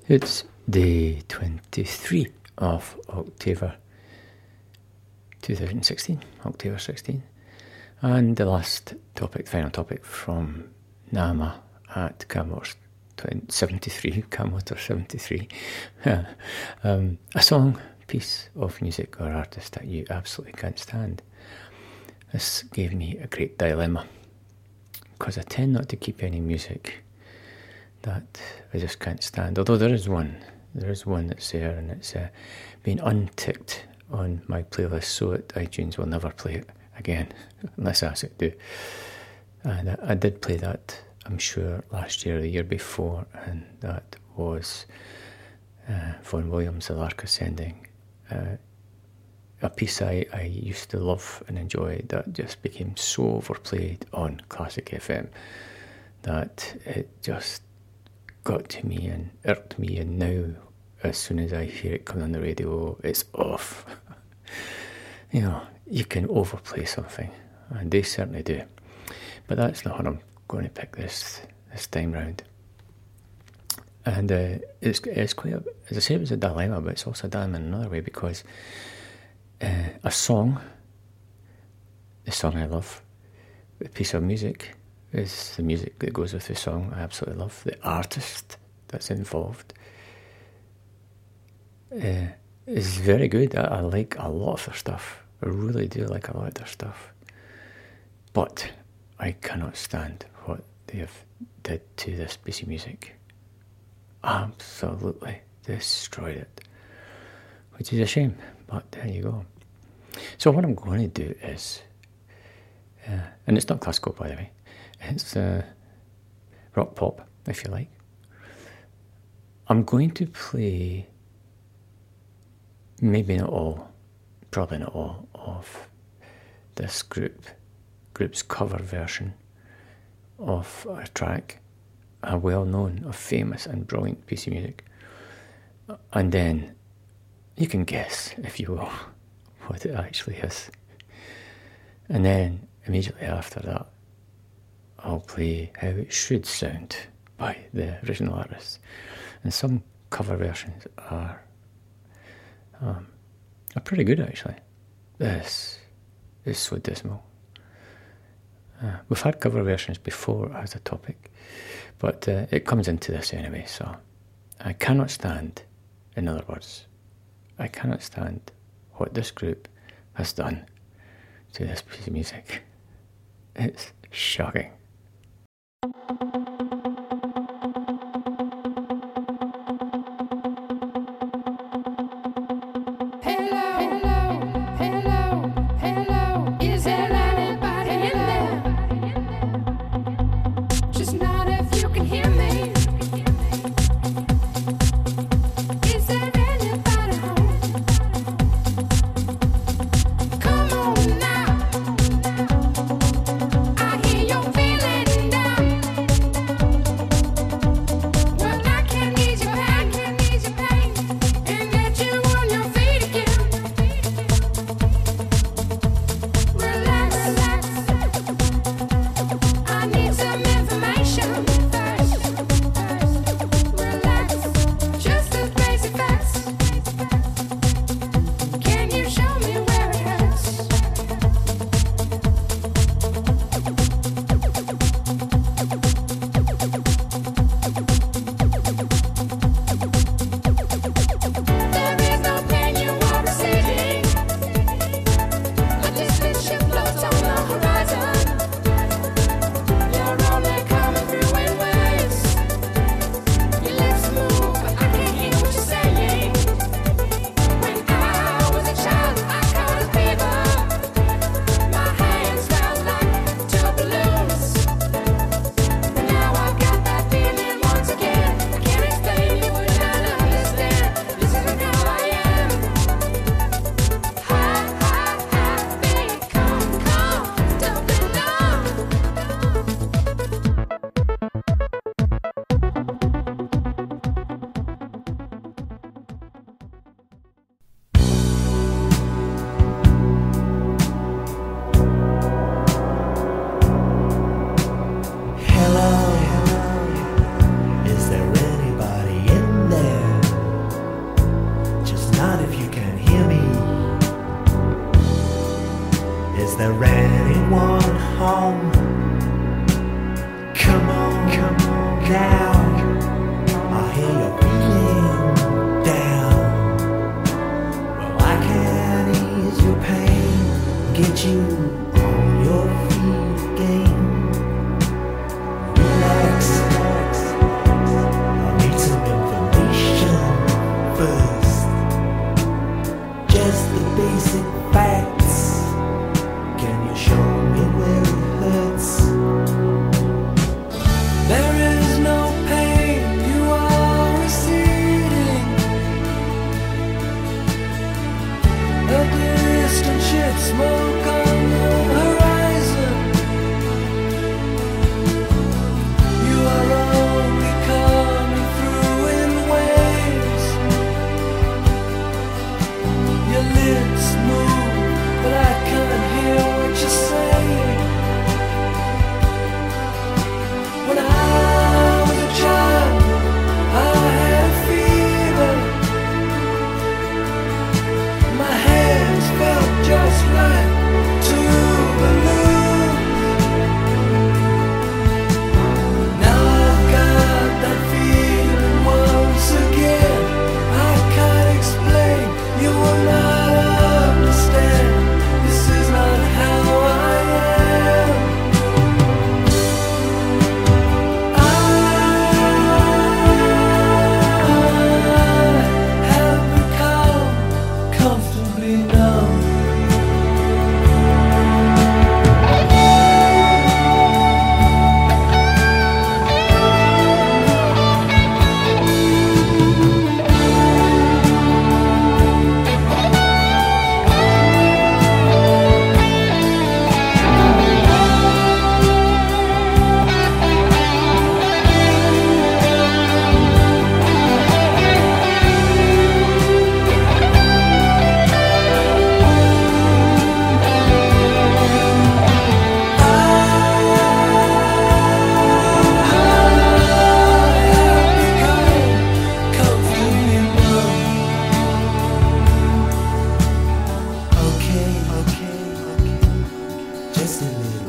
It's day 23 of October 2016, October 16. And the last topic, final topic from Nama at Camwater 73, Camwater 73. A song, piece of music or artist that you absolutely can't stand. This gave me a great dilemma, because I tend not to keep any music that I just can't stand. Although there is one that's there, and it's been unticked on my playlist, so that iTunes will never play it again, unless I ask it to. And I did play that, I'm sure, last year or the year before, and that was Vaughan Williams, The Lark Ascending. A piece I used to love and enjoy that just became so overplayed on Classic FM that it just got to me and irked me, and now as soon as I hear it coming on the radio, it's off. You know, you can overplay something, and they certainly do. But that's not what I'm going to pick this time round. And it's quite, as I say, it was a dilemma, but it's also a dilemma in another way, because a song, the song I love, a piece of music is the music that goes with the song I absolutely love. The artist that's involved is very good. I like a lot of their stuff. I really do like a lot of their stuff. But I cannot stand what they have did to this piece of music. Absolutely destroyed it, which is a shame, but there you go. So what I'm going to do is, and it's not classical, by the way, it's rock pop, if you like. I'm going to play, maybe not all, probably not all, of this group's cover version of a track, a well-known, a famous and brilliant piece of music. And then you can guess, if you will, what it actually is. And then immediately after that, I'll play How It Should Sound by the original artists. And some cover versions are pretty good, actually. This is so dismal. We've had cover versions before as a topic, but it comes into this anyway, so I cannot stand, in other words, I cannot stand what this group has done to this piece of music. It's shocking. I hear you're feeling down. Is there anyone home? Come on now. I hear you're feeling down. Well, I can ease your pain, get you on your feet again. Relax, I need some information first. Just the basic facts. Can you show me where it hurts? There is no pain, you are receding. A distant ship, smoke on the horizon. You are only coming through in waves. Your lips move, but I can't hear what you're saying. When I was a child, I had fever. My hands felt just like two balloons. Now I've got that feeling once again. I can't explain, you will not understand. This is not how I am. I have become comfortably numb. Okay, just a little.